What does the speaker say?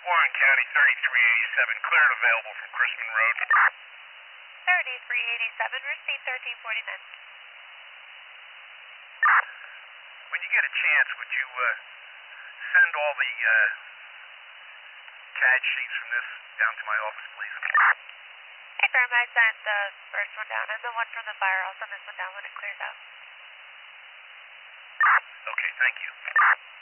Warren County 3387, clear and available from Chrisman Road. 3387, receipt 1349. When you get a chance, would you send all the CAD sheets from this down to my office, please? Hey, Graham, I sent the first one down and the one from the fire. I'll send this one down when it clears out. Okay, thank you.